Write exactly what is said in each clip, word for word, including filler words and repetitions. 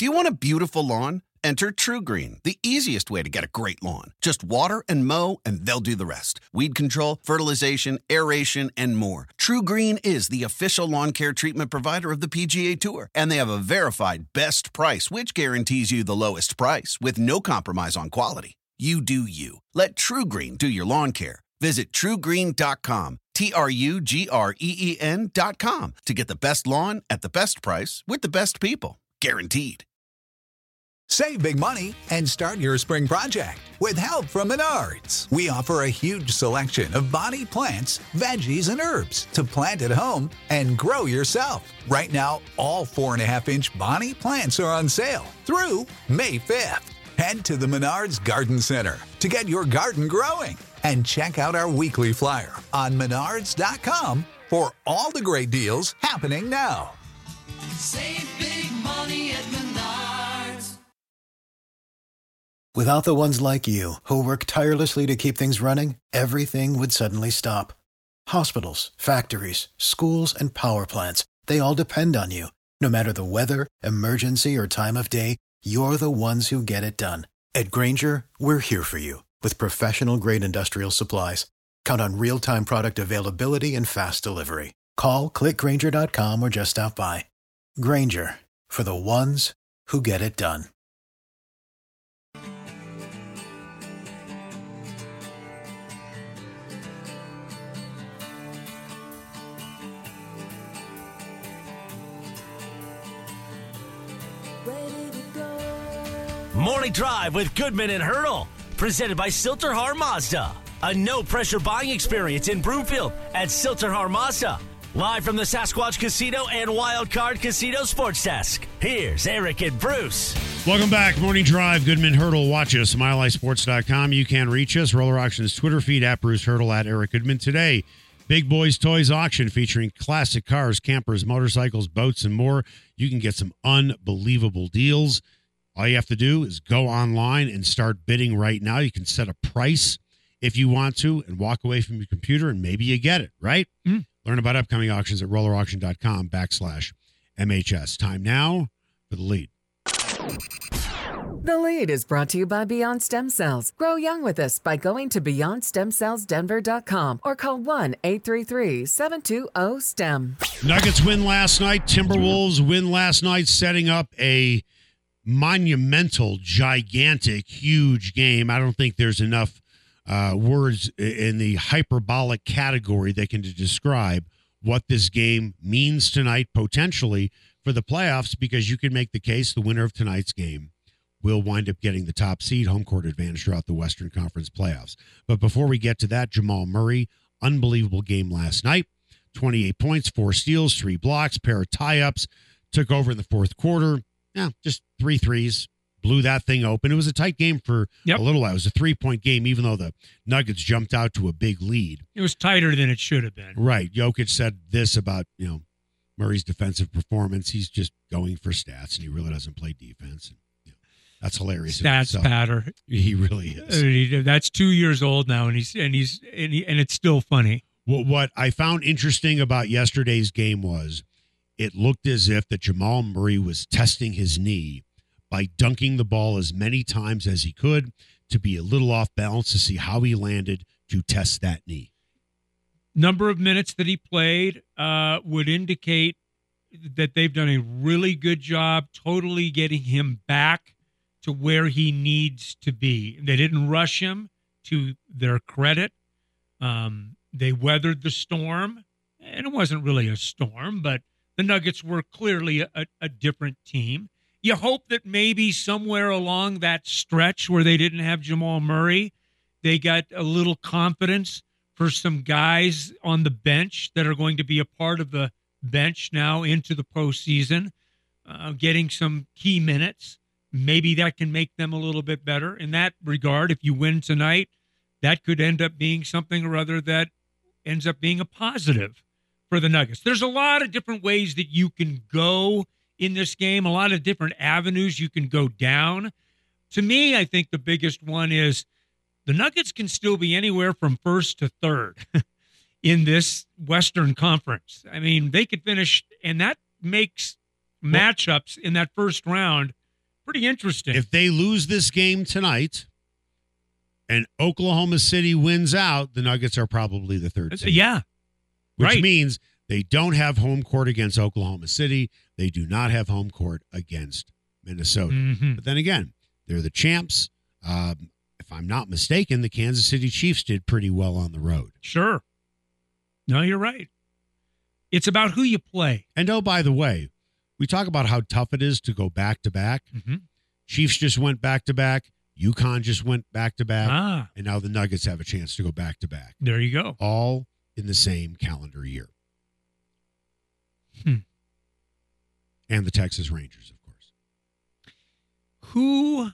Do you want a beautiful lawn? Enter TruGreen, the easiest way to get a great lawn. Just water and mow, and they'll do the rest. Weed control, fertilization, aeration, and more. TruGreen is the official lawn care treatment provider of the P G A Tour, and they have a verified best price, which guarantees you the lowest price with no compromise on quality. You do you. Let TruGreen do your lawn care. Visit True Green dot com, T R U G R E E N dot com, to get the best lawn at the best price with the best people. Guaranteed. Save big money and start your spring project with help from Menards. We offer a huge selection of bonnie plants, veggies, and herbs to plant at home and grow yourself. Right now, all four and a half inch bonnie plants are on sale through May fifth. Head to the Menards Garden Center to get your garden growing and check out our weekly flyer on menards dot com for all the great deals happening now. Save big money at Menards. Without the ones like you, who work tirelessly to keep things running, everything would suddenly stop. Hospitals, factories, schools, and power plants, they all depend on you. No matter the weather, emergency, or time of day, you're the ones who get it done. At Grainger, we're here for you with professional-grade industrial supplies. Count on real-time product availability and fast delivery. Call, click Grainger dot com, or just stop by. Grainger, for the ones who get it done. Morning Drive with Goodman and Hurdle, presented by Silterhar Mazda. A no-pressure buying experience in Broomfield at Silterhar Mazda. Live from the Sasquatch Casino and Wild Card Casino Sports Desk. Here's Eric and Bruce. Welcome back. Morning Drive, Goodman Hurdle. Watch us, mile high sports dot com. You can reach us. Roller Auctions Twitter feed at Bruce Hurdle, at Eric Goodman. Today, Big Boys Toys Auction featuring classic cars, campers, motorcycles, boats, and more. You can get some unbelievable deals. All you have to do is go online and start bidding right now. You can set a price if you want to and walk away from your computer, and maybe you get it, right? Mm. Learn about upcoming auctions at roller auction dot com backslash M H S. Time now for the lead. The Lead is brought to you by Beyond Stem Cells. Grow young with us by going to beyond stem cells denver dot com or call one eight three three, seven two zero, S T E M. Nuggets win last night. Timberwolves win last night, setting up a monumental, gigantic, huge game. I don't think there's enough uh, words in the hyperbolic category that can describe what this game means tonight, potentially, for the playoffs, because you can make the case the winner of tonight's game will wind up getting the top seed, home court advantage throughout the Western Conference playoffs. But before we get to that, Jamal Murray, unbelievable game last night. twenty-eight points, four steals, three blocks, pair of tie-ups, took over in the fourth quarter. Yeah, just three threes, blew that thing open. It was a tight game for yep. a little while. It was a three-point game, even though the Nuggets jumped out to a big lead. It was tighter than it should have been. Right. Jokic said this about, you know, Murray's defensive performance. He's just going for stats, and he really doesn't play defense. And, you know, that's hilarious. Stats patter. He really is. That's two years old now, and he's and he's and, he, and it's still funny. What what I found interesting about yesterday's game was, it looked as if that Jamal Murray was testing his knee by dunking the ball as many times as he could to be a little off balance, to see how he landed, to test that knee. Number of minutes that he played uh, would indicate that they've done a really good job totally getting him back to where he needs to be. They didn't rush him, to their credit. Um, they weathered the storm, and it wasn't really a storm, but the Nuggets were clearly a, a different team. You hope that maybe somewhere along that stretch where they didn't have Jamal Murray, they got a little confidence for some guys on the bench that are going to be a part of the bench now into the postseason, uh, getting some key minutes. Maybe that can make them a little bit better. In that regard, if you win tonight, that could end up being something or other that ends up being a positive for the Nuggets. There's a lot of different ways that you can go in this game, a lot of different avenues you can go down. To me, I think the biggest one is the Nuggets can still be anywhere from first to third in this Western Conference. I mean, they could finish, and that makes matchups in that first round Pretty interesting. If they lose this game tonight and Oklahoma City wins out, the Nuggets are probably the third seed. Yeah. Which right. means they don't have home court against Oklahoma City. They do not have home court against Minnesota. Mm-hmm. But then again, they're the champs. Um, if I'm not mistaken, the Kansas City Chiefs did pretty well on the road. Sure. No, you're right. It's about who you play. And oh, by the way, we talk about how tough it is to go back to back. Mm-hmm. Chiefs just went back to back. UConn just went back to back. Ah, And now the Nuggets have a chance to go back to back. there you go. All in the same calendar year. Hmm. And the Texas Rangers, of course. Who?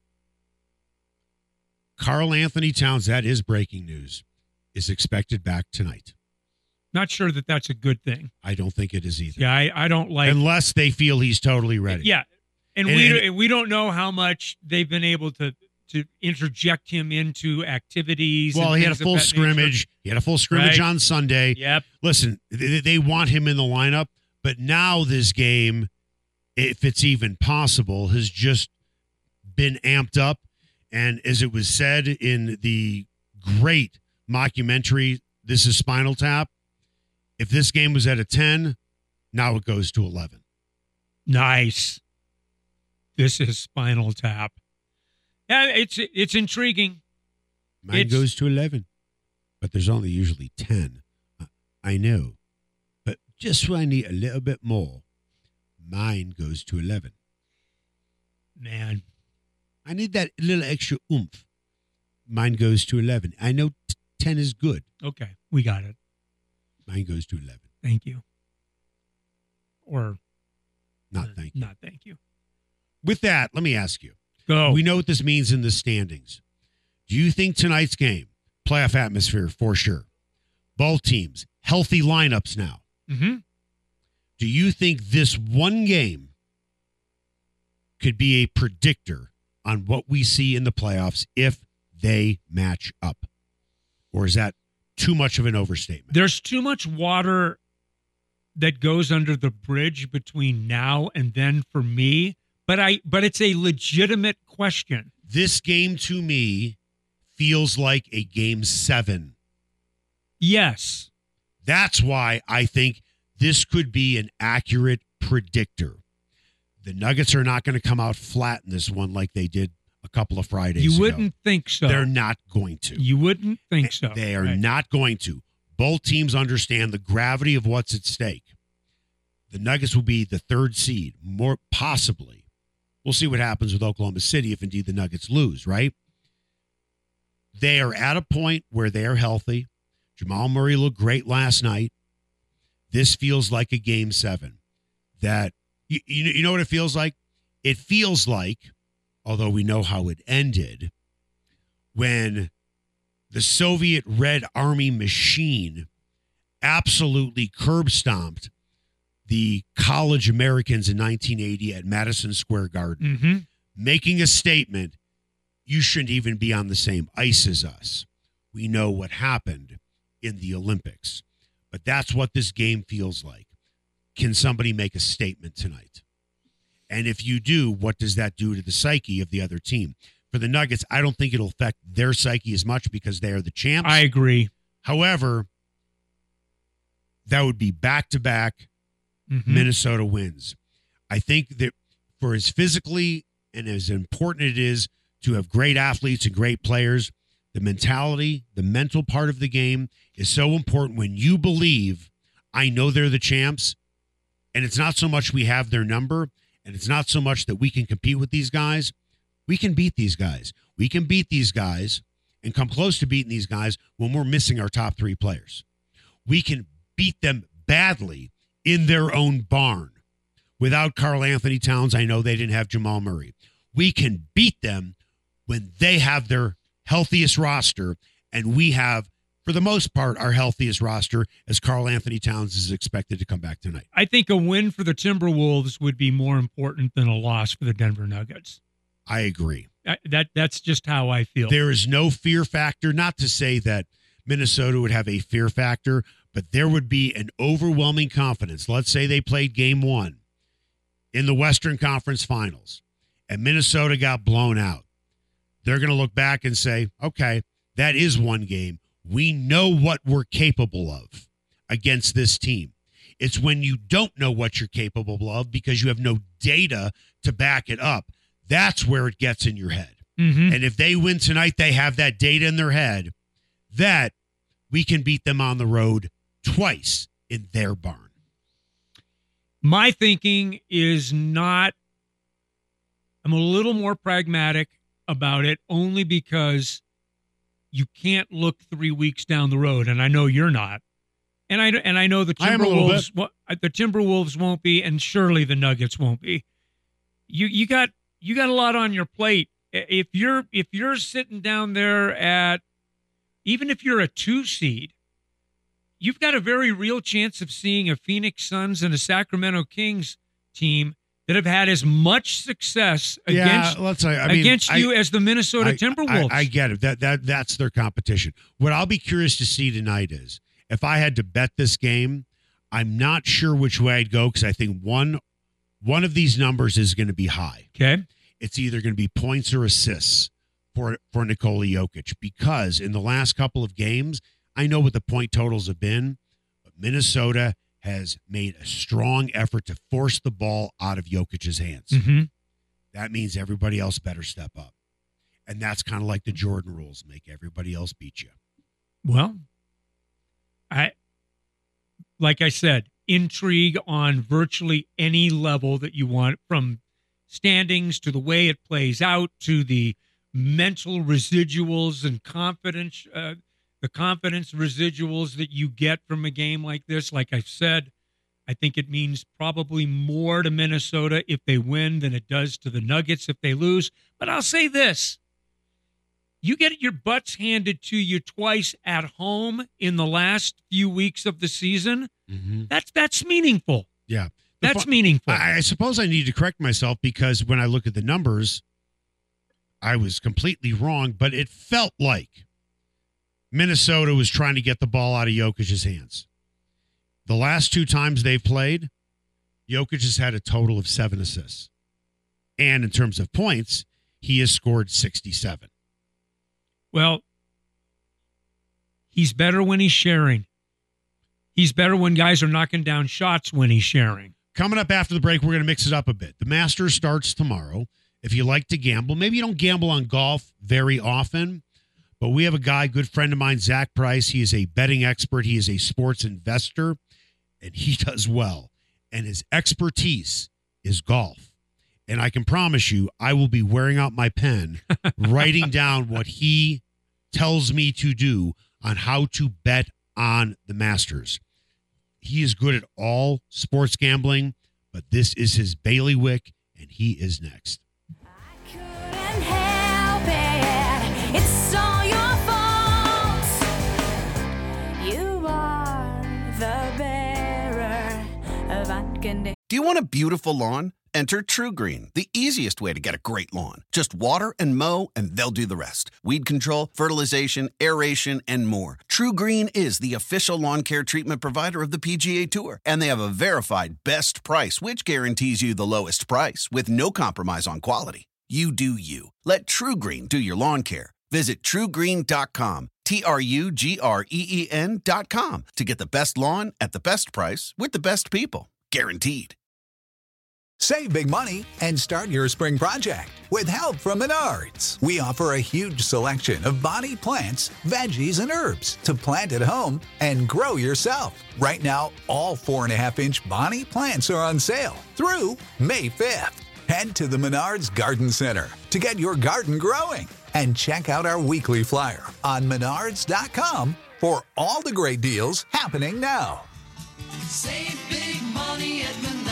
Karl Anthony Towns, that is breaking news, is expected back tonight. Not sure that that's a good thing. I don't think it is either. Yeah, I, I don't like. Unless they feel he's totally ready. Yeah, and, And- we and- we don't know how much they've been able to to interject him into activities. Well, and he had a things of full that scrimmage. He had a full scrimmage Right. on Sunday. nature. Yep. Listen, they, they want him in the lineup, but now this game, if it's even possible, has just been amped up. And as it was said in the great mockumentary, This is Spinal Tap, if this game was at a ten, now it goes to eleven. Nice. This is Spinal Tap. Yeah, it's it's intriguing. Mine It's- goes to eleven, but there's only usually ten. Uh, I know, but just when I need a little bit more, mine goes to eleven. Man, I need that little extra oomph. Mine goes to eleven. I know t- ten is good. okay, we got it. Mine goes to eleven. Thank you. Or Not uh, thank you. Not thank you. With that, let me ask you. Go. We know what this means in the standings. Do you think tonight's game, playoff atmosphere for sure, both teams, healthy lineups now, Mm-hmm. do you think this one game could be a predictor on what we see in the playoffs if they match up? Or is that too much of an overstatement? There's too much water that goes under the bridge between now and then for me, but I but it's a legitimate question. This game to me feels like a game seven. Yes. That's why I think this could be an accurate predictor. The Nuggets are not going to come out flat in this one like they did a couple of Fridays You ago. wouldn't think so. They're not going to. You wouldn't think so. They are Right. not going to. Both teams understand the gravity of what's at stake. The Nuggets will be the third seed, more possibly. We'll see what happens with Oklahoma City if indeed the Nuggets lose, right? They are at a point where they are healthy. Jamal Murray looked great last night. This feels like a game seven. That you, you, you know what it feels like? It feels like, although we know how it ended, when the Soviet Red Army machine absolutely curb stomped the college Americans in nineteen eighty at Madison Square Garden, Mm-hmm. making a statement, you shouldn't even be on the same ice as us. We know what happened in the Olympics. But that's what this game feels like. Can somebody make a statement tonight? And if you do, what does that do to the psyche of the other team? For the Nuggets, I don't think it'll affect their psyche as much because they are the champs. I agree. However, that would be back-to-back Mhm. Minnesota wins. I think that for as physically and as important it is to have great athletes and great players, the mentality, the mental part of the game is so important. When you believe, I know they're the champs, and it's not so much we have their number, and it's not so much that we can compete with these guys. We can beat these guys. We can beat these guys and come close to beating these guys when we're missing our top three players. We can beat them badly in their own barn. Without Karl Anthony Towns, I know they didn't have Jamal Murray. We can beat them when they have their healthiest roster, and we have, for the most part, our healthiest roster, as Karl Anthony Towns is expected to come back tonight. I think a win for the Timberwolves would be more important than a loss for the Denver Nuggets. I agree. I, that that's just how I feel. There is no fear factor, not to say that Minnesota would have a fear factor, but there would be an overwhelming confidence. Let's say they played game one in the Western Conference Finals, and Minnesota got blown out. They're going to look back and say, okay, that is one game. We know what we're capable of against this team. It's when you don't know what you're capable of because you have no data to back it up. That's where it gets in your head. Mm-hmm. And if they win tonight, they have that data in their head that we can beat them on the road twice in their barn. My thinking is not, I'm a little more pragmatic about it only because you can't look three weeks down the road, and I know you're not. And I and I know the I am a little Timberwolves well, the Timberwolves won't be, and surely the Nuggets won't be. You you got you got a lot on your plate. If you're if you're sitting down there at, even if you're a two seed, you've got a very real chance of seeing a Phoenix Suns and a Sacramento Kings team that have had as much success against, yeah, let's say, I mean, against you I, as the Minnesota I, Timberwolves. I, I get it. That that that's their competition. What I'll be curious to see tonight is if I had to bet this game, I'm not sure which way I'd go because I think one one of these numbers is going to be high. Okay, it's either going to be points or assists for for Nikola Jokic because in the last couple of games, I know what the point totals have been, but Minnesota has made a strong effort to force the ball out of Jokic's hands. Mm-hmm. That means everybody else better step up. And that's kind of like the Jordan rules, make everybody else beat you. Well, I like I said, intrigue on virtually any level that you want, from standings to the way it plays out to the mental residuals and confidence uh, the confidence residuals that you get from a game like this. Like I said, I think it means probably more to Minnesota if they win than it does to the Nuggets if they lose. But I'll say this. You get your butts handed to you twice at home in the last few weeks of the season. Mm-hmm. That's that's meaningful. Yeah. That's meaningful. I, I suppose I need to correct myself because when I look at the numbers, I was completely wrong, but it felt like Minnesota was trying to get the ball out of Jokic's hands. The last two times they've played, Jokic has had a total of seven assists. And in terms of points, he has scored sixty-seven. Well, he's better when he's sharing. He's better when guys are knocking down shots when he's sharing. Coming up after the break, we're going to mix it up a bit. The Masters starts tomorrow. If you like to gamble, maybe you don't gamble on golf very often, but we have a guy, good friend of mine, Zach Price. He is a betting expert. He is a sports investor, and he does well. And his expertise is golf. And I can promise you, I will be wearing out my pen, writing down what he tells me to do on how to bet on the Masters. He is good at all sports gambling, but this is his bailiwick, and he is next. Couldn't help it. It's all your fault. You are the bearer of unconditional. Do you want a beautiful lawn? Enter True Green, the easiest way to get a great lawn. Just water and mow, and they'll do the rest. Weed control, fertilization, aeration, and more. True Green is the official lawn care treatment provider of the P G A Tour, and they have a verified best price, which guarantees you the lowest price with no compromise on quality. You do you. Let True Green do your lawn care. Visit true green dot com, T R U G R E E N dot com, to get the best lawn at the best price with the best people. Guaranteed. Save big money and start your spring project with help from Menards. We offer a huge selection of bonnie plants, veggies, and herbs to plant at home and grow yourself. Right now, all four and a half inch bonnie plants are on sale through May fifth. Head to the Menards Garden Center to get your garden growing and check out our weekly flyer on menards dot com for all the great deals happening now. Save big money at Menards.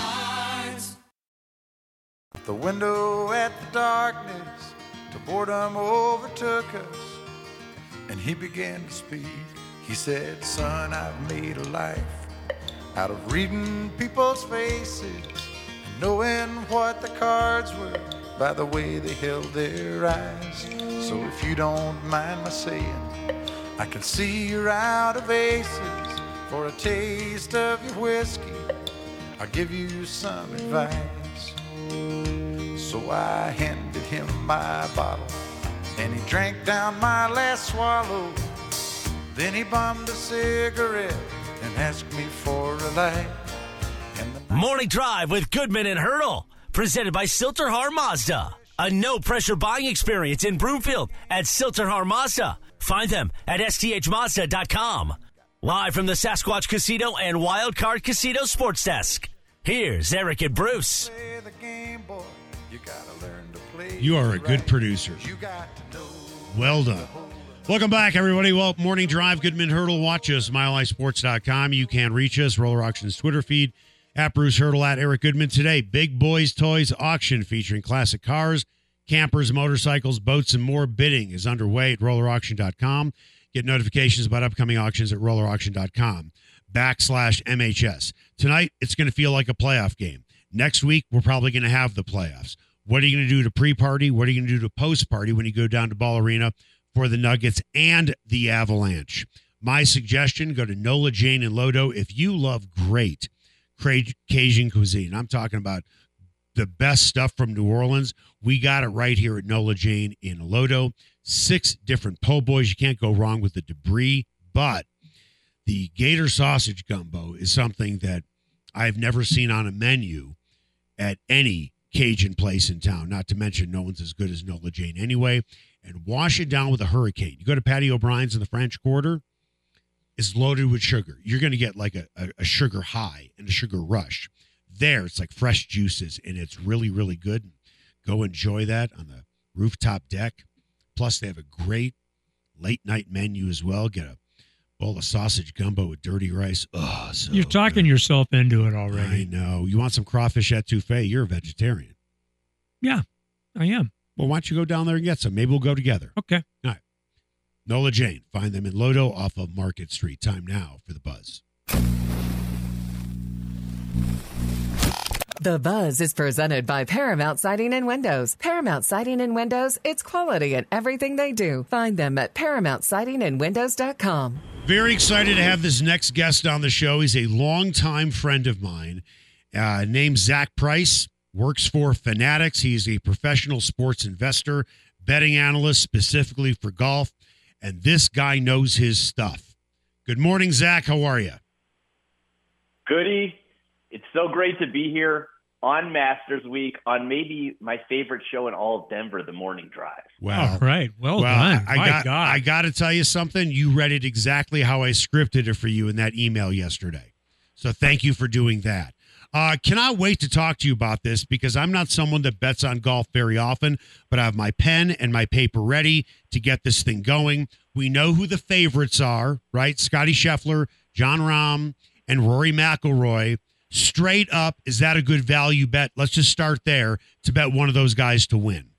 The window at the darkness, to boredom overtook us, and he began to speak. He said, son, I've made a life out of reading people's faces and knowing what the cards were by the way they held their eyes. So if you don't mind my saying, I can see you're out of aces. For a taste of your whiskey, I'll give you some advice. So So I handed him my bottle, and he drank down my last swallow. Then he bummed a cigarette and asked me for a light. And the Morning Drive with Goodman and Hurdle, presented by Silterhar Mazda. A no-pressure buying experience in Broomfield at Silterhar Mazda. Find them at S T H Mazda dot com. Live from the Sasquatch Casino and Wildcard Casino Sports Desk. Here's Eric and Bruce. play the game, boy, you gotta learn to play You are a it good right. producer. You got to know. Well done. Welcome back, everybody. Well, Morning Drive, Goodman Hurdle. Watch us, mile high sports dot com. You can reach us, Roller Auctions Twitter feed, at Bruce Hurdle, at Eric Goodman. Today, Big Boys Toys auction featuring classic cars, campers, motorcycles, boats, and more. Bidding is underway at roller auction dot com. Get notifications about upcoming auctions at roller auction dot com backslash M H S. Tonight, it's going to feel like a playoff game. Next week, we're probably going to have the playoffs. What are you going to do to pre-party? What are you going to do to post-party when you go down to Ball Arena for the Nuggets and the Avalanche? My suggestion, go to Nola Jane and Lodo. If you love great Cajun cuisine, I'm talking about the best stuff from New Orleans, we got it right here at Nola Jane in Lodo. Six different po' boys. You can't go wrong with the debris, but the Gator sausage gumbo is something that I've never seen on a menu at any Cajun place in town, not to mention no one's as good as Nola Jane anyway. And wash it down with a hurricane. You go to Patty O'Brien's in the French Quarter, it's loaded with sugar. You're going to get like a, a, a sugar high and a sugar rush. There, it's like fresh juices, and it's really, really good. Go enjoy that on the rooftop deck. Plus, they have a great late-night menu as well. Get a bowl of sausage gumbo with dirty rice. Oh, so You're talking good. yourself into it I already. know. You want some crawfish etouffee? You're a vegetarian. Yeah, I am. Well, why don't you go down there and get some? Maybe we'll go together. Okay. All right. Nola Jane. Find them in Lodo off of Market Street. Time now for the Buzz. The Buzz is presented by Paramount Siding and Windows. Paramount Siding and Windows, it's quality in everything they do. Find them at paramount siding and windows dot com. Very excited to have this next guest on the show. He's a longtime friend of mine, uh, named Zach Price, works for Fanatics. He's a professional sports investor, betting analyst specifically for golf, and this guy knows his stuff. Good morning, Zach. How are you? Goody. It's so great to be here on Masters Week on maybe my favorite show in all of Denver, The Morning Drive. Wow. All right. Well, Well, done. I My got God. I got to tell you something. You read it exactly how I scripted it for you in that email yesterday. So thank you for doing that. Uh, cannot wait to talk to you about this because I'm not someone that bets on golf very often, but I have my pen and my paper ready to get this thing going. We know who the favorites are, right? Scotty Scheffler, Jon Rahm, and Rory McIlroy. Straight up, is that a good value bet? Let's just start there to bet one of those guys to win.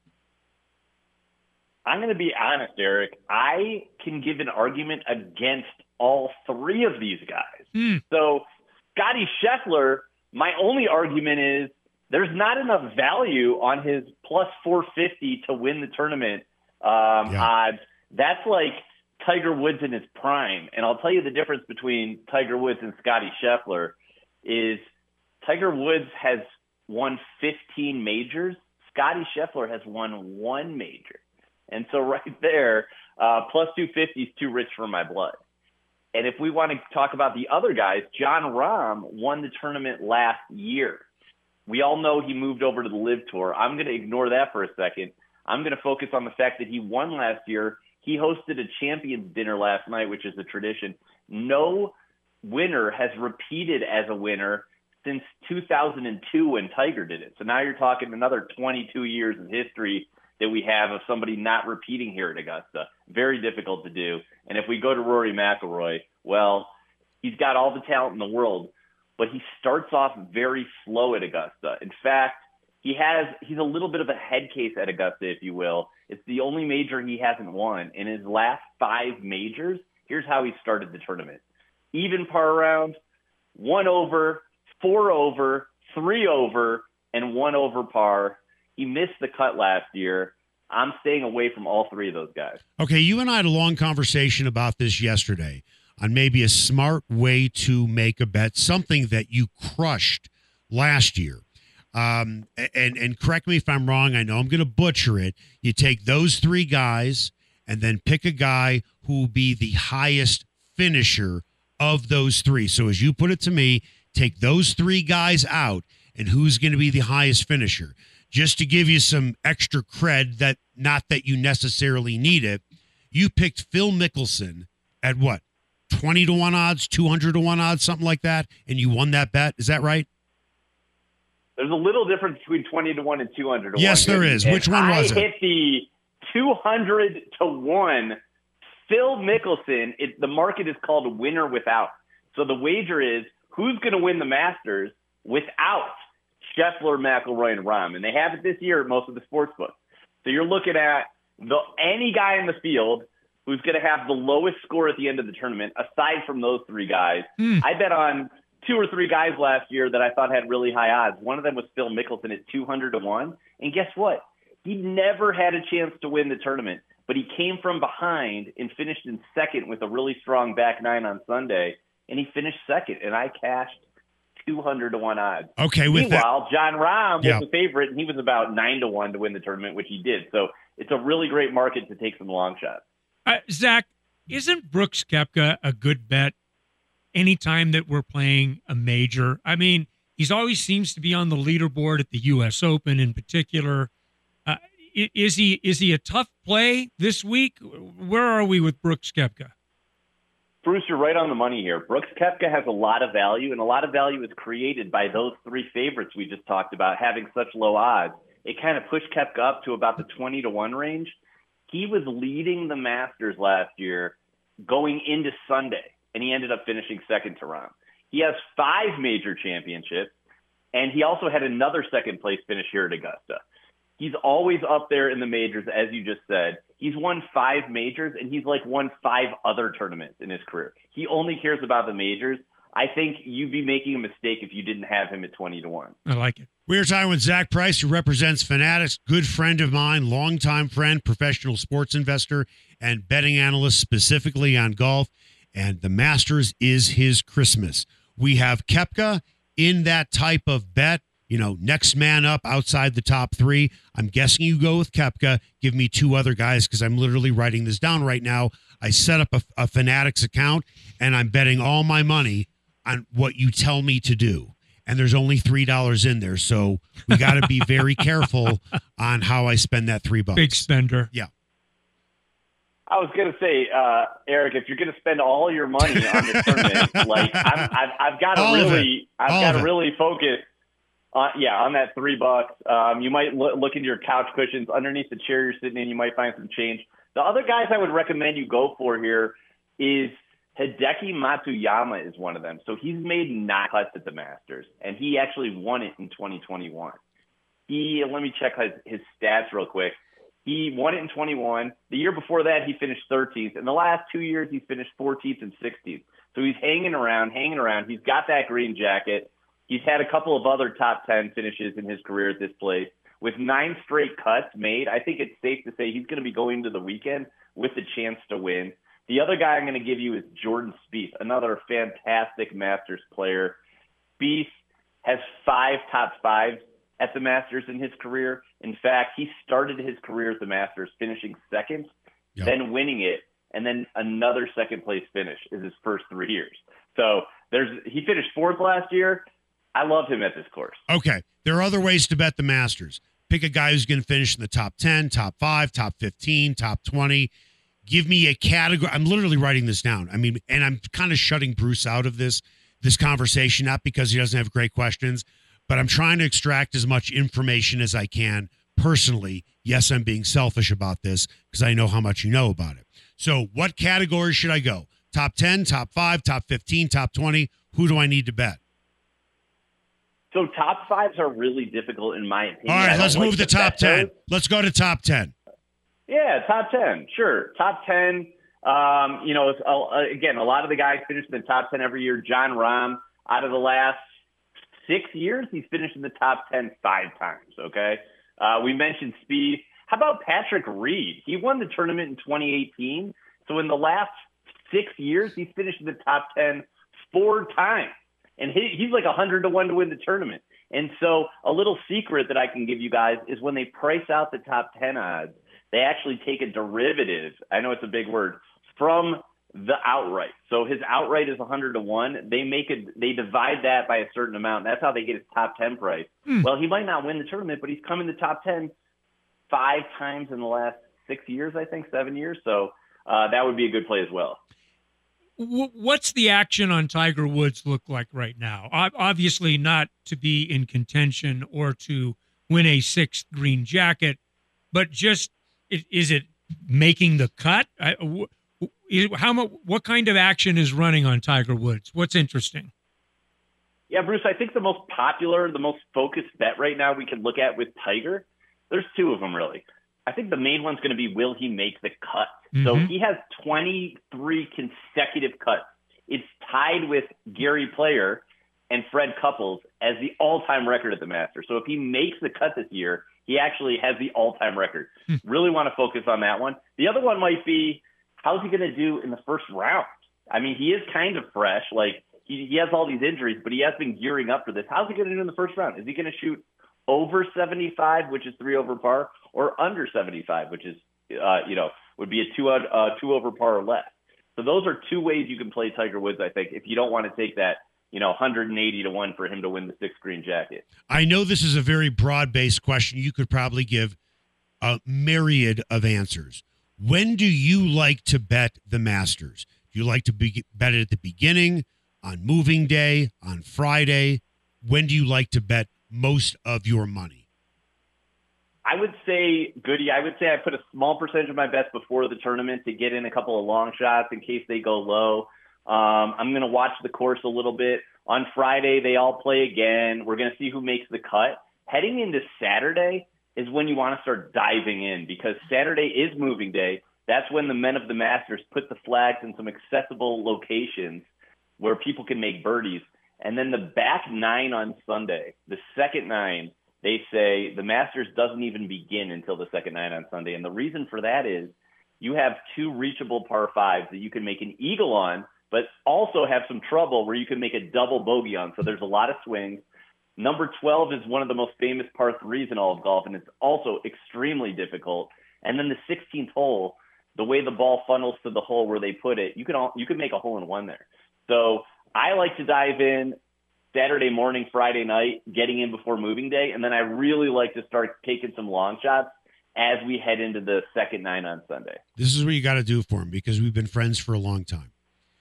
I'm going to be honest, Eric. I can give an argument against all three of these guys. Mm. So Scotty Scheffler, my only argument is there's not enough value on his plus four fifty to win the tournament um, Yeah. odds. That's like Tiger Woods in his prime. And I'll tell you the difference between Tiger Woods and Scotty Scheffler is Tiger Woods has won fifteen majors. Scotty Scheffler has won one major. And so right there, uh, plus two fifty is too rich for my blood. And if we want to talk about the other guys, Jon Rahm won the tournament last year. We all know he moved over to the Live Tour. I'm going to ignore that for a second. I'm going to focus on the fact that he won last year. He hosted a champions dinner last night, which is a tradition. No winner has repeated as a winner since two thousand two when Tiger did it. So now you're talking another twenty-two years of history that we have of somebody not repeating here at Augusta. Very difficult to do. And if we go to Rory McIlroy, well, he's got all the talent in the world, but he starts off very slow at Augusta. In fact, he has he's a little bit of a head case at Augusta, if you will. It's the only major he hasn't won. In his last five majors, here's how he started the tournament. Even par round, one over, four over, three over, and one over par. He missed the cut last year. I'm staying away from all three of those guys. Okay, you and I had a long conversation about this yesterday on maybe a smart way to make a bet, something that you crushed last year. Um, and and correct me if I'm wrong. I know I'm going to butcher it. You take those three guys and then pick a guy who will be the highest finisher of those three. So as you put it to me, take those three guys out, and who's going to be the highest finisher? Just to give you some extra cred, that not that you necessarily need it, you picked Phil Mickelson at what, twenty to one odds, two hundred to one odds, something like that, and you won that bet. Is that right? There's a little difference between twenty to one and two hundred to one. Yes, there is. Which one was it? I hit the two hundred to one. Phil Mickelson, it, the market is called winner without. So the wager is who's going to win the Masters without Scheffler, McIlroy, and Rahm. And they have it this year at most of the sports books. So you're looking at the any guy in the field who's going to have the lowest score at the end of the tournament, aside from those three guys. Mm. I bet on two or three guys last year that I thought had really high odds. One of them was Phil Mickelson at two hundred to one. And guess what? He never had a chance to win the tournament, but he came from behind and finished in second with a really strong back nine on Sunday, and he finished second, and I cashed two hundred to one odds. Okay, with Meanwhile, that, John Rahm was yeah. the favorite, and he was about nine to one to win the tournament, which he did. So it's a really great market to take some long shots. Uh, Zach, isn't Brooks Koepka a good bet anytime that we're playing a major? I mean, he's always seems to be on the leaderboard at the U S Open in particular. Uh, is he is he a tough play this week? Where are we with Brooks Koepka? Bruce, you're right on the money here. Brooks Koepka has a lot of value, and a lot of value is created by those three favorites we just talked about having such low odds. It kind of pushed Koepka up to about the twenty to one range. He was leading the Masters last year going into Sunday, and he ended up finishing second to Rahm. He has five major championships, and he also had another second-place finish here at Augusta. He's always up there in the majors, as you just said. He's won five majors, and he's like won five other tournaments in his career. He only cares about the majors. I think you'd be making a mistake if you didn't have him at twenty to one. I like it. We are talking with Zach Price, who represents Fanatics, good friend of mine, longtime friend, professional sports investor, and betting analyst specifically on golf. And the Masters is his Christmas. We have Koepka in that type of bet. You know, next man up outside the top three. I'm guessing you go with Koepka. Give me two other guys because I'm literally writing this down right now. I set up a, a Fanatics account, and I'm betting all my money on what you tell me to do. And there's only three dollars in there, so we got to be very careful on how I spend that three bucks. Big spender. Yeah. I was going to say, uh, Eric, if you're going to spend all your money on this tournament, like I'm, I've, I've got to really, I've got to really focus. Uh, yeah, on that three bucks. Um, you might lo- look into your couch cushions underneath the chair you're sitting in. You might find some change. The other guys I would recommend you go for here is Hideki Matsuyama is one of them. So he's made nine cuts at the Masters, and he actually won it in twenty twenty-one. He let me check his, his stats real quick. He won it in twenty-one. The year before that, he finished thirteenth. In the last two years, he's finished fourteenth and sixteenth. So he's hanging around, hanging around. He's got that green jacket. He's had a couple of other top ten finishes in his career at this place. With nine straight cuts made, I think it's safe to say he's going to be going to the weekend with a chance to win. The other guy I'm going to give you is Jordan Spieth, another fantastic Masters player. Spieth has five top fives at the Masters in his career. In fact, he started his career at the Masters finishing second, yep. then winning it, and then another second-place finish is his first three years. So there's he finished fourth last year. I loved him at this course. Okay. There are other ways to bet the Masters. Pick a guy who's going to finish in the top ten, top five, top fifteen, top twenty. Give me a category. I'm literally writing this down. I mean, and I'm kind of shutting Bruce out of this, this conversation, not because he doesn't have great questions, but I'm trying to extract as much information as I can personally. Yes, I'm being selfish about this because I know how much you know about it. So what category should I go? Top ten, top five, top fifteen, top twenty? Who do I need to bet? So top fives are really difficult in my opinion. All right, let's like move to top ten. Those. Let's go to top ten. Yeah, top ten. Sure. Top ten. Um, you know, it's, uh, again, a lot of the guys finish in the top ten every year. John Rahm, out of the last six years, he's finished in the top ten five times, okay? Uh, we mentioned Spieth. How about Patrick Reed? He won the tournament in twenty eighteen. So in the last six years, he's finished in the top ten four times. And he, he's like one hundred to one to win the tournament. And so a little secret that I can give you guys is when they price out the top ten odds, they actually take a derivative. I know it's a big word from the outright. So his outright is one hundred to one. They make it, they divide that by a certain amount. That's how they get his top ten price. Hmm. Well, he might not win the tournament, but he's come in the top ten five times in the last six years, I think, seven years. So uh, that would be a good play as well. What's the action on Tiger Woods look like right now? Obviously not to be in contention or to win a sixth green jacket, but just is it making the cut? How much? What kind of action is running on Tiger Woods? What's interesting? Yeah, Bruce, I think the most popular, the most focused bet right now we can look at with Tiger, there's two of them really. I think the main one's going to be, will he make the cut? Mm-hmm. So he has twenty-three consecutive cuts. It's tied with Gary Player and Fred Couples as the all-time record at the Masters. So if he makes the cut this year, he actually has the all-time record. Mm. Really want to focus on that one. The other one might be, how's he going to do in the first round? I mean, he is kind of fresh. Like, he, he has all these injuries, but he has been gearing up for this. How's he going to do in the first round? Is he going to shoot over seventy-five, which is three over par, or under seventy-five, which is, uh, you know, would be a two, uh, two over par or less? So those are two ways you can play Tiger Woods, I think, if you don't want to take that, you know, one hundred eighty to one for him to win the sixth green jacket. I know this is a very broad-based question. You could probably give a myriad of answers. When do you like to bet the Masters? Do you like to be, bet it at the beginning, on moving day, on Friday? When do you like to bet most of your money? I would say, Goody, I would say I put a small percentage of my bets before the tournament to get in a couple of long shots in case they go low. Um, I'm going to watch the course a little bit. On Friday, they all play again. We're going to see who makes the cut. Heading into Saturday is when you want to start diving in, because Saturday is moving day. That's when the men of the Masters put the flags in some accessible locations where people can make birdies. And then the back nine on Sunday, the second nine, they say the Masters doesn't even begin until the second nine on Sunday. And the reason for that is you have two reachable par fives that you can make an eagle on, but also have some trouble where you can make a double bogey on. So there's a lot of swings. Number twelve is one of the most famous par threes in all of golf, and it's also extremely difficult. And then the sixteenth hole, the way the ball funnels to the hole where they put it, you can all, you can make a hole in one there. So I like to dive in Saturday morning, Friday night, getting in before moving day, and then I really like to start taking some long shots as we head into the second nine on Sunday. This is what you got to do for him, because we've been friends for a long time.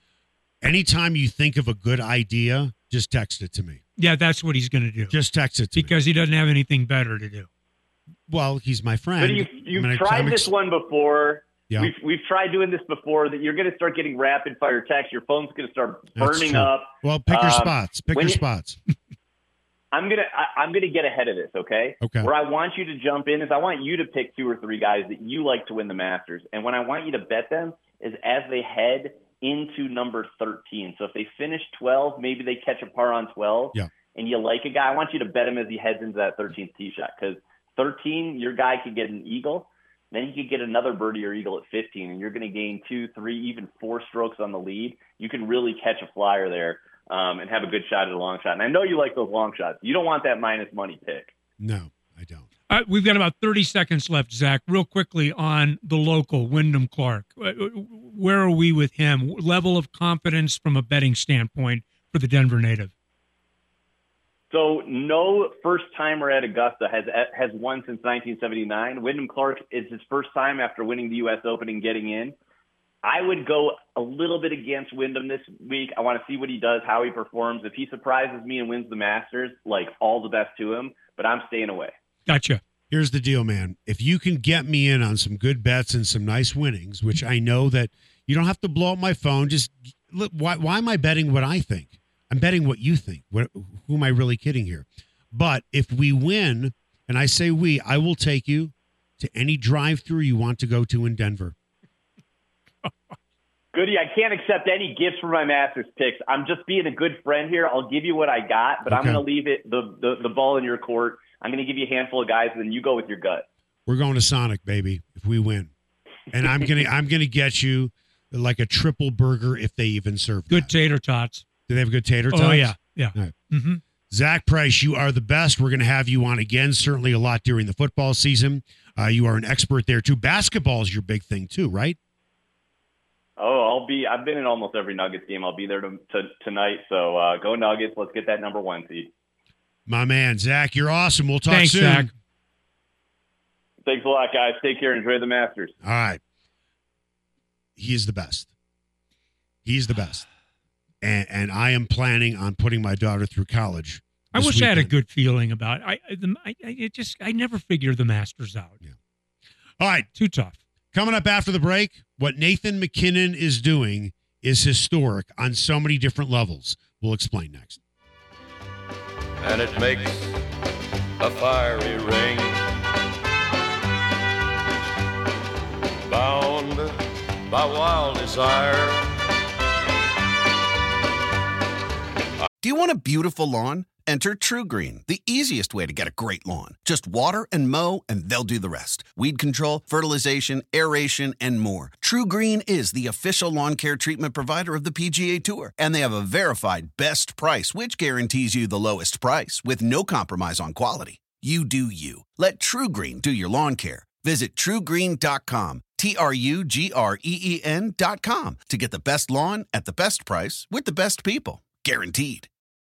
Anytime you think of a good idea, just text it to me. Yeah, that's what he's going to do. Just text it to because me. he doesn't have anything better to do. Well, he's my friend. But you've, you've I mean, tried I'm this ex- one before. Yeah. We've, we've tried doing this before, that you're going to start getting rapid fire texts. Your phone's going to start burning up. Well, pick your Um, spots. Pick when your you- spots. I'm gonna I, I'm gonna get ahead of this, okay? Okay. Where I want you to jump in is I want you to pick two or three guys that you like to win the Masters, and when I want you to bet them is as they head into number thirteen. So if they finish twelve, maybe they catch a par on twelve, Yeah. and you like a guy, I want you to bet him as he heads into that thirteenth tee shot, because thirteen, your guy could get an eagle, then he could get another birdie or eagle at fifteen, and you're going to gain two, three, even four strokes on the lead. You can really catch a flyer there. Um, and have a good shot at a long shot. And I know you like those long shots. You don't want that minus money pick. No, I don't. Uh, we've got about thirty seconds left, Zach. Real quickly on the local, Wyndham Clark. Uh, Where are we with him? Level of confidence from a betting standpoint for the Denver native? So no first-timer at Augusta has has won since nineteen seventy-nine. Wyndham Clark is his first time after winning the U S Open and getting in. I would go a little bit against Wyndham this week. I want to see what he does, how he performs. If he surprises me and wins the Masters, like, all the best to him, but I'm staying away. Gotcha. Here's the deal, man. If you can get me in on some good bets and some nice winnings, which I know that you don't have to blow up my phone. Just look, why, why am I betting what I think? I'm betting what you think. What, who am I really kidding here? But if we win, and I say we, I will take you to any drive-through you want to go to in Denver. Goody, I can't accept any gifts for my Masters picks. I'm just being a good friend here. I'll give you what I got, but okay. I'm going to leave it the, the the ball in your court. I'm going to give you a handful of guys, and then you go with your gut. We're going to Sonic, baby, if we win. And I'm going to I'm going to get you like a triple burger if they even serve good that. Tater tots. Do they have good tater tots? Oh, yeah. Yeah. Right. Mm-hmm. Zach Price, you are the best. We're going to have you on again, certainly a lot during the football season. Uh, you are an expert there, too. Basketball is your big thing, too, right? Oh, I'll be. I've been in almost every Nuggets game. I'll be there to, to, tonight. So uh, go Nuggets. Let's get that number one seed. My man, Zach, you're awesome. We'll talk Thanks, soon. Zach. Thanks a lot, guys. Take care. Enjoy the Masters. All right. He is the best. He's the best. And, and I am planning on putting my daughter through college. I wish weekend. I had a good feeling about it. I, I, the, I, I it just I never figure the Masters out. Yeah. All right. Too tough. Coming up after the break, what Nathan MacKinnon is doing is historic on so many different levels. We'll explain next. And it makes a fiery ring, bound by wild desire. Do you want a beautiful lawn? Enter TruGreen, the easiest way to get a great lawn. Just water and mow, and they'll do the rest. Weed control, fertilization, aeration, and more. TruGreen is the official lawn care treatment provider of the P G A Tour, and they have a verified best price, which guarantees you the lowest price with no compromise on quality. You do you. Let TruGreen do your lawn care. Visit True Green dot com, T R U G R E E N dot com, to get the best lawn at the best price with the best people. Guaranteed.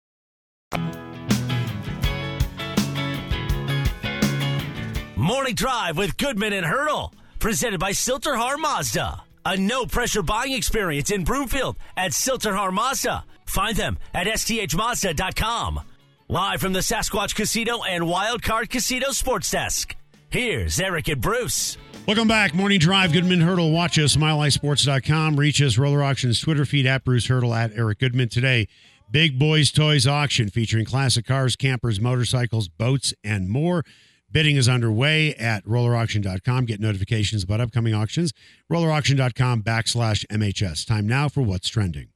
Morning Drive with Goodman and Hurdle, presented by Silterhar Mazda. A no-pressure buying experience in Broomfield at Silterhar Mazda. Find them at S T H Mazda dot com. Live from the Sasquatch Casino and Wildcard Casino Sports Desk. Here's Eric and Bruce. Welcome back. Morning Drive, Goodman Hurdle. Watch us, mile high sports dot com. Reach us, Roller Auctions Twitter feed at Bruce Hurdle, at Eric Goodman. Today, Big Boys Toys Auction featuring classic cars, campers, motorcycles, boats, and more. Bidding is underway at roller auction dot com. Get notifications about upcoming auctions. roller auction dot com backslash M H S. Time now for What's Trending.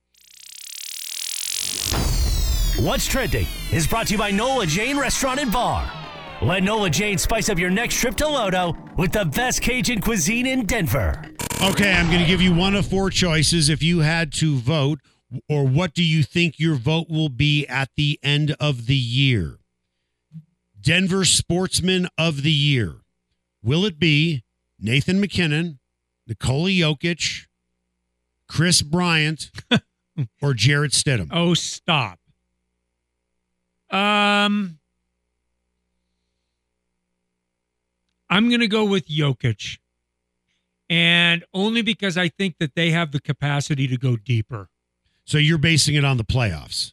What's Trending is brought to you by Nola Jane Restaurant and Bar. Let Nola Jane spice up your next trip to Lodo with the best Cajun cuisine in Denver. Okay, I'm going to give you one of four choices. If you had to vote, or what do you think your vote will be at the end of the year? Denver Sportsman of the Year. Will it be Nathan MacKinnon, Nikola Jokic, Chris Bryant, or Jarrett Stidham? Oh, stop. Um, I'm going to go with Jokic, and only because I think that they have the capacity to go deeper. So you're basing it on the playoffs?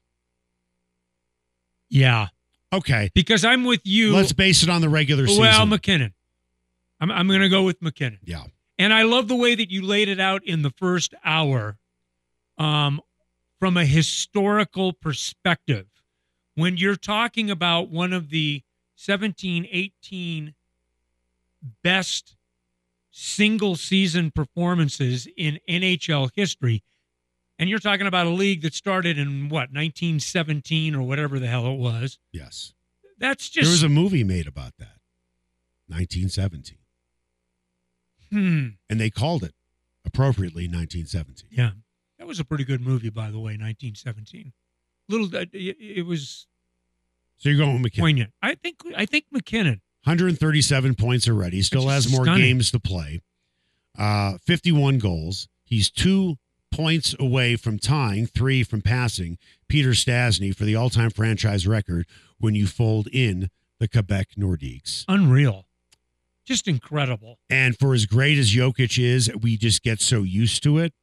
Yeah. Okay. Because I'm with you. Let's base it on the regular season. Well, MacKinnon. I'm, I'm going to go with MacKinnon. Yeah. And I love the way that you laid it out in the first hour um, from a historical perspective. When you're talking about one of the seventeen eighteen best single-season performances in N H L history, and you're talking about a league that started in, what, nineteen seventeen or whatever the hell it was. Yes. That's just... There was a movie made about that. nineteen seventeen. Hmm. And they called it, appropriately, nineteen seventeen. Yeah. That was a pretty good movie, by the way, nineteen seventeen. Little, uh, it, it was... So you're going with MacKinnon. Poignant. I think, I think MacKinnon. one hundred thirty-seven points already. Still That's has more stunning. games to play. Uh, fifty-one goals. He's two points away from tying, three from passing Peter Stastny for the all-time franchise record when you fold in the Quebec Nordiques. Unreal. Just incredible. And for as great as Jokic is, we just get so used to it.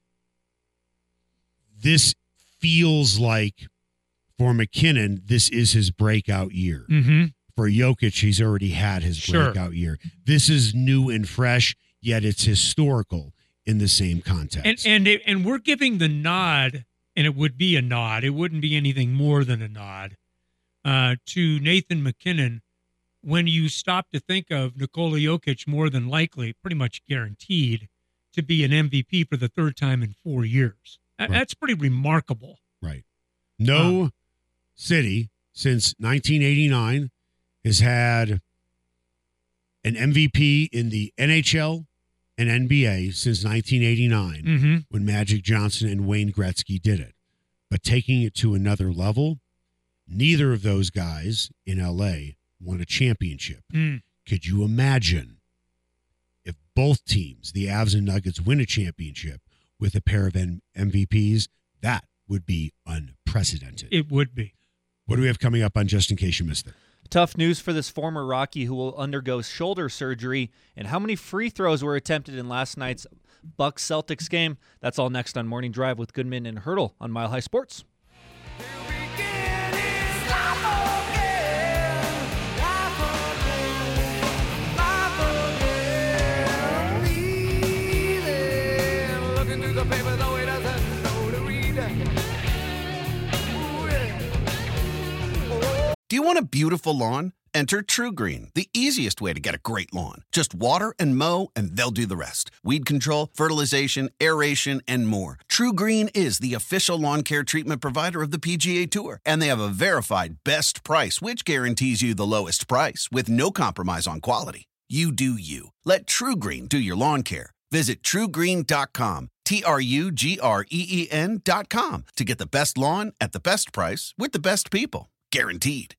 This feels like, for MacKinnon, this is his breakout year. Mm-hmm. For Jokic, he's already had his Sure. breakout year. This is new and fresh, yet it's historical in the same context. And and it, and we're giving the nod, and it would be a nod. It wouldn't be anything more than a nod uh, to Nathan MacKinnon when you stop to think of Nikola Jokic more than likely, pretty much guaranteed, to be an M V P for the third time in four years. That, Right. That's pretty remarkable. Right. No Um, city since nineteen eighty-nine has had an M V P in the N H L and N B A since nineteen eighty-nine, Mm-hmm. when Magic Johnson and Wayne Gretzky did it. But taking it to another level, Neither of those guys in L A won a championship. Mm. Could you imagine if both teams, the Avs and Nuggets, win a championship with a pair of M- MVPs? That would be unprecedented. It would be. What do we have coming up on Just In Case You Missed It? Tough news for this former Rocky who will undergo shoulder surgery, and how many free throws were attempted in last night's Bucks-Celtics game. That's all next on Morning Drive with Goodman and Hurdle on Mile High Sports. Do you want a beautiful lawn? Enter TruGreen, the easiest way to get a great lawn. Just water and mow, and they'll do the rest. Weed control, fertilization, aeration, and more. TruGreen is the official lawn care treatment provider of the P G A Tour, and they have a verified best price, which guarantees you the lowest price with no compromise on quality. You do you. Let TruGreen do your lawn care. Visit True Green dot com, T R U G R E E N dot com, to get the best lawn at the best price with the best people. Guaranteed.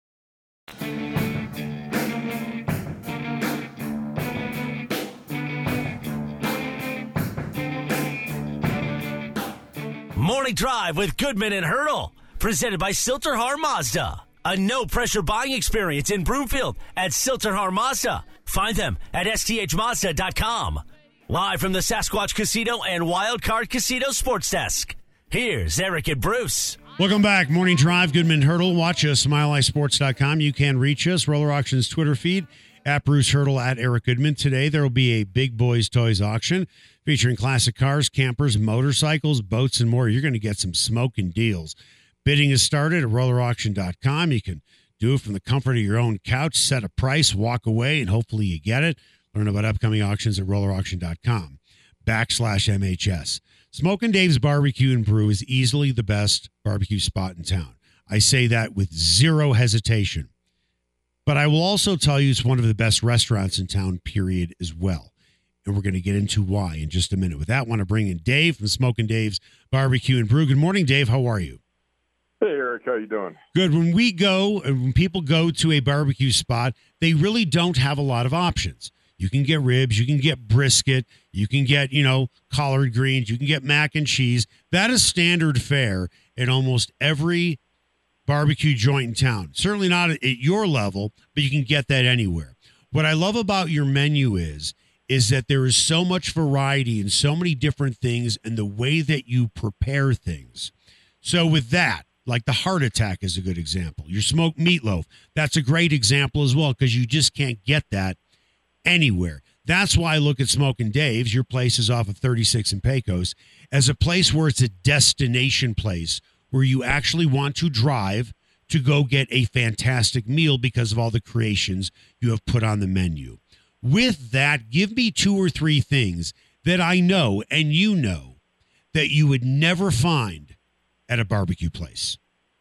Morning Drive with Goodman and Hurdle, presented by Silterhar Mazda. A no-pressure buying experience in Broomfield at Silterhar Mazda. Find them at S T H Mazda dot com. Live from the Sasquatch Casino and Wild Card Casino Sports Desk. Here's Eric and Bruce. Welcome back. Morning Drive, Goodman Hurdle. Watch us, mile high sports dot com. You can reach us. Roller Auctions Twitter feed, at Bruce Hurdle, at Eric Goodman. Today, there will be a Big Boys Toys auction featuring classic cars, campers, motorcycles, boats, and more. You're going to get some smoking deals. Bidding is started at roller auction dot com. You can do it from the comfort of your own couch, set a price, walk away, and hopefully you get it. Learn about upcoming auctions at roller auction dot com backslash M H S. Smokin' Dave's Barbecue and Brew is easily the best barbecue spot in town. I say that with zero hesitation. But I will also tell you it's one of the best restaurants in town, period, as well. And we're going to get into why in just a minute. With that, I want to bring in Dave from Smokin' Dave's Barbecue and Brew. Good morning, Dave. How are you? Hey, Eric. How you doing? Good. When we go, and when people go to a barbecue spot, they really don't have a lot of options. You can get ribs, you can get brisket, you can get, you know, collard greens, you can get mac and cheese. That is standard fare at almost every barbecue joint in town. Certainly not at your level, but you can get that anywhere. What I love about your menu is, is that there is so much variety and so many different things and the way that you prepare things. So with that, like the heart attack is a good example. Your smoked meatloaf, that's a great example as well, because you just can't get that anywhere. That's why I look at Smokin' Dave's, your place is off of thirty-six and Pecos, as a place where it's a destination place where you actually want to drive to go get a fantastic meal because of all the creations you have put on the menu. With that, give me two or three things that I know and you know that you would never find at a barbecue place.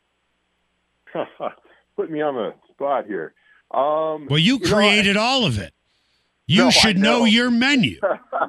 Put me on the spot here. Um, well, you, you created know, I, all of it. You no, should know. know your menu.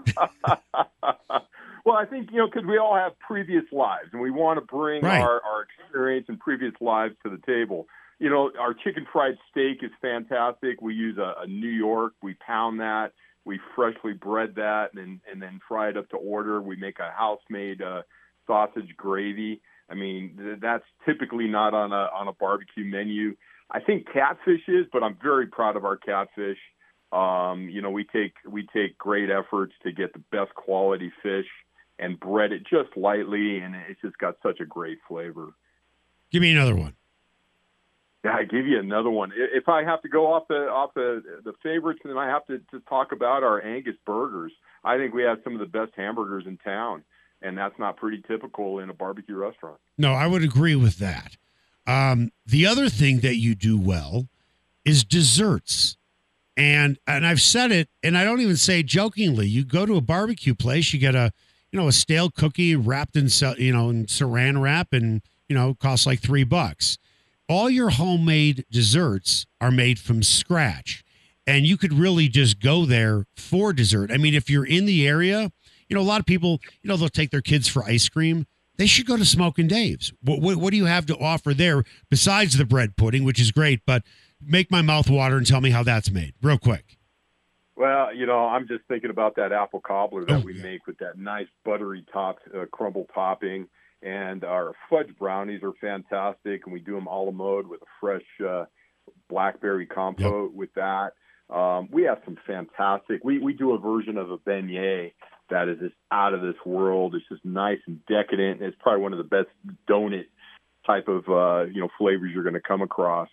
Well, I think, you know, because we all have previous lives, and we want to bring right. our, our experience and previous lives to the table. You know, our chicken fried steak is fantastic. We use a, a New York. We pound that. We freshly bread that and, and then fry it up to order. We make a house-made uh, sausage gravy. I mean, th- that's typically not on a on a barbecue menu. I think catfish is, but I'm very proud of our catfish. Um, you know, we take we take great efforts to get the best quality fish and bread it just lightly, and it's just got such a great flavor. Give me another one. Yeah, I give you another one. If I have to go off the off the the favorites, then I have to, to talk about our Angus burgers. I think we have some of the best hamburgers in town, and that's not pretty typical in a barbecue restaurant. No, I would agree with that. Um, the other thing that you do well is desserts. And and I've said it, and I don't even say it jokingly. You go to a barbecue place, you get a, you know, a stale cookie wrapped in, you know, in saran wrap, and, you know, it costs like three bucks. All your homemade desserts are made from scratch, and you could really just go there for dessert. I mean, if you're in the area, you know, a lot of people, you know, they'll take their kids for ice cream. they should go to Smokin' Dave's. What, what, what do you have to offer there besides the bread pudding, which is great, but make my mouth water and tell me how that's made real quick. Well, you know, I'm just thinking about that apple cobbler that Oh, we yeah. make with that nice buttery top, uh, crumble topping. And our fudge brownies are fantastic, and we do them a la mode with a fresh uh, blackberry compote with that. Um, we have some fantastic. We we do a version of a beignet that is just out of this world. It's just nice and decadent. It's probably one of the best donut type of uh, you know flavors you're going to come across.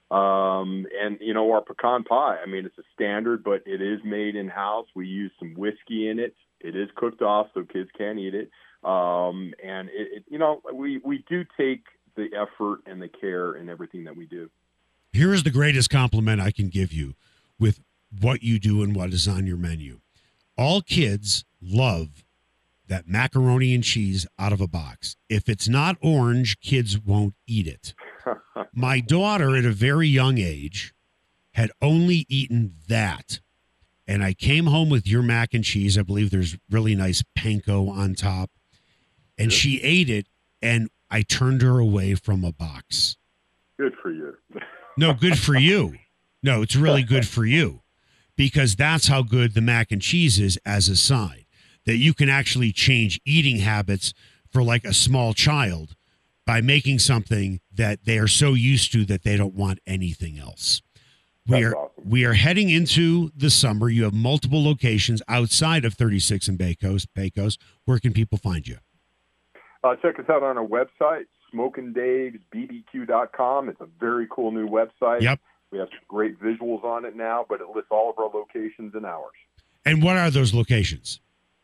Um, and you know our pecan pie. I mean, it's a standard, but it is made in house. We use some whiskey in it. It is cooked off, so kids can eat it. Um, and it, it, you know, we, we do take the effort and the care in everything that we do. Here is the greatest compliment I can give you with what you do and what is on your menu. All kids love that macaroni and cheese out of a box. If it's not orange, kids won't eat it. My daughter at a very young age had only eaten that. And I came home with your mac and cheese. I believe there's really nice panko on top. And she ate it, and I turned her away from a box. Good for you. No, good for you. No, it's really good for you because that's how good the mac and cheese is as a side, that you can actually change eating habits for like a small child by making something that they are so used to that they don't want anything else. We That's are awesome. we are heading into the summer. You have multiple locations outside of thirty-six and Pecos. Pecos. Where can people find you? Uh, check us out on our website, smokin daves b b q dot com. It's a very cool new website. Yep. We have some great visuals on it now, but it lists all of our locations and hours. And what are those locations?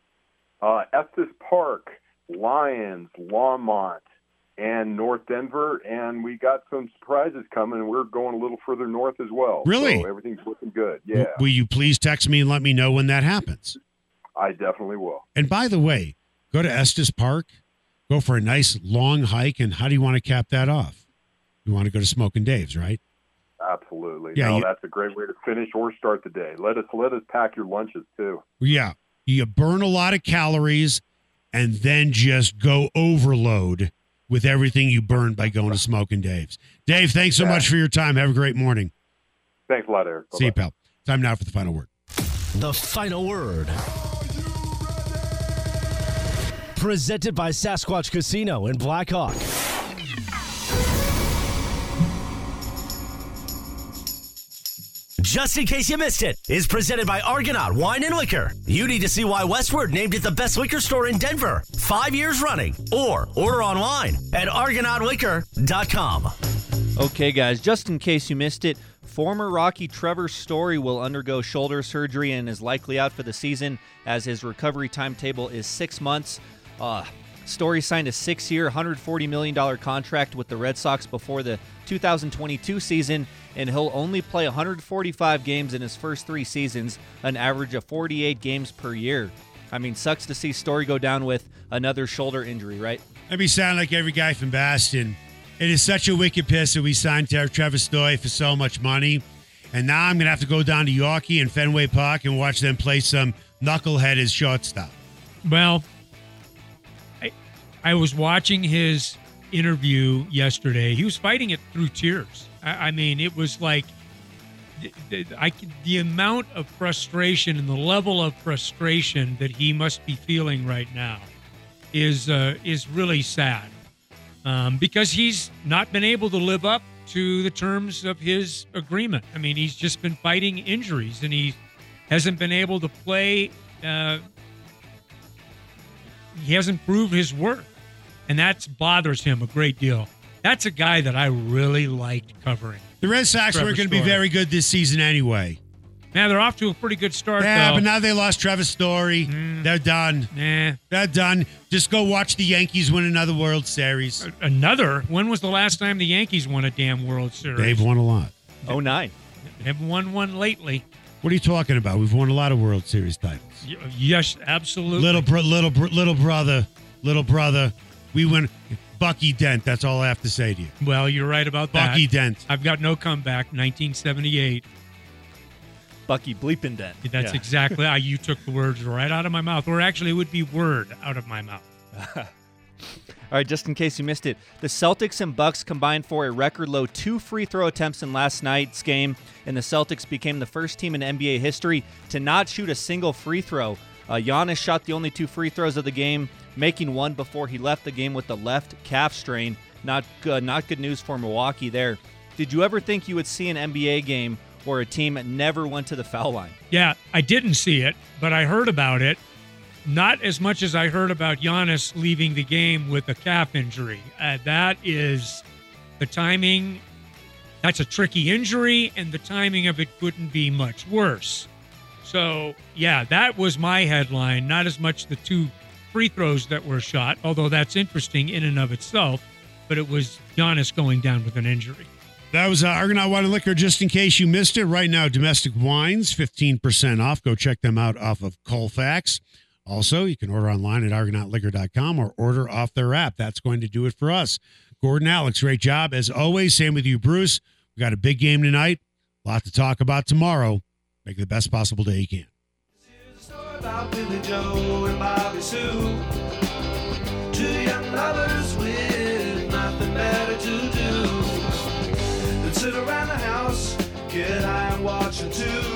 Uh, Estes Park, Lyons, Longmont, and North Denver. And we got some surprises coming, and we're going a little further north as well. Really? So everything's looking good. W- Yeah, Will you please text me and let me know when that happens? I definitely will. And by the way, go to Estes Park, go for a nice long hike, and how do you want to cap that off? You want to go to Smokin' Dave's, right? Absolutely. Yeah, no, you- that's a great way to finish or start the day. Let us let us pack your lunches too. Yeah. You burn a lot of calories and then just go overload with everything you burn by going to Smokin' Dave's. Dave, thanks so Yeah. much for your time. Have a great morning. Thanks a lot, Eric. See you, Bye-bye. pal. Time now for the final word. The final word. Presented by Sasquatch Casino in Blackhawk. Just in case you missed it, is presented by Argonaut Wine and Liquor. You need to see why Westward named it the best liquor store in Denver, five years running. Or order online at argonaut liquor dot com. Okay, guys, just in case you missed it, former Rocky Trevor Story will undergo shoulder surgery and is likely out for the season as his recovery timetable is six months. Uh, Story signed a six-year, one hundred forty million dollars contract with the Red Sox before the two thousand twenty-two season, and he'll only play one hundred forty-five games in his first three seasons, an average of forty-eight games per year. I mean, sucks to see Story go down with another shoulder injury, right? Let me sound like every guy from Boston. It is such a wicked piss that we signed Tre- Trevor Story for so much money. And now I'm going to have to go down to Yorkie and Fenway Park and watch them play some knucklehead as shortstop. Well, I, I was watching his interview yesterday. He was fighting it through tears. I, I mean, it was like the, the, I, the amount of frustration and the level of frustration that he must be feeling right now is uh, is really sad. Um, because he's not been able to live up to the terms of his agreement. I mean, he's just been fighting injuries, and he hasn't been able to play. Uh, he hasn't proved his worth, and that bothers him a great deal. That's a guy that I really liked covering. The Red Sox Trevor weren't going to be Story. very good this season anyway. Now they're off to a pretty good start. Yeah, though. but now they lost Trevor Story. They're done. Nah. They're done. Just go watch the Yankees win another World Series. Another? When was the last time the Yankees won a damn World Series? They've won a lot. oh nine. They haven't won one lately. What are you talking about? We've won a lot of World Series titles. Y- Yes, absolutely. Little bro- little bro- little brother, little brother. We win. Bucky Dent. That's all I have to say to you. Well, you're right about that. Bucky Dent. I've got no comeback. nineteen seventy-eight. Bucky Bleepin' Dent. That's Yeah. exactly how you took the words right out of my mouth. Or actually, it would be word out of my mouth. All right, just in case you missed it, the Celtics and Bucks combined for a record low two free throw attempts in last night's game, and the Celtics became the first team in N B A history to not shoot a single free throw. Uh, Giannis shot the only two free throws of the game, making one before he left the game with the left calf strain. Not good, not good news for Milwaukee there. Did you ever think you would see an N B A game where a team never went to the foul line? Yeah, I didn't see it, but I heard about it. Not as much as I heard about Giannis leaving the game with a calf injury. Uh, that is the timing. That's a tricky injury, and the timing of it couldn't be much worse. So, yeah, that was my headline, not as much the two free throws that were shot, although that's interesting in and of itself, but it was Giannis going down with an injury. That was uh, Argonaut Wine and Liquor, just in case you missed it. Right now, domestic wines, fifteen percent off. Go check them out off of Colfax. Also, you can order online at argonaut liquor dot com or order off their app. That's going to do it for us. Gordon, Alex, great job. As always, same with you, Bruce. We got a big game tonight. A lot to talk about tomorrow. Make it the best possible day you can. Here's a story about Billy Joe and Bobby Sue. Two young lovers with nothing better to do than sit around the house, get high and watch a tube.